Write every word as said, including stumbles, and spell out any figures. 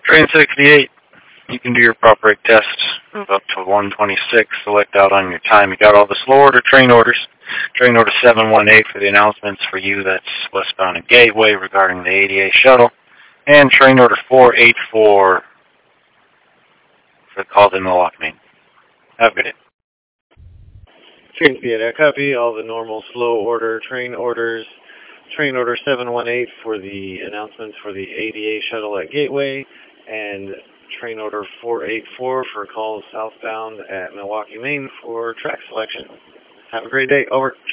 Train sixty-eight, you can do your prop brake test up to one twenty-six. Select out on your time. You got all the slow order train orders. Train order seven one eight for the announcements for you that's westbound at Gateway regarding the A D A shuttle. And train order four eight four for the call to Milwaukee, Maine. Have a good day. Train Vietnam, copy. All the normal slow order train orders. Train order seven one eight for the announcements for the A D A shuttle at Gateway. And train order four eight four for calls southbound at Milwaukee, Maine for track selection. Have a great day. Over.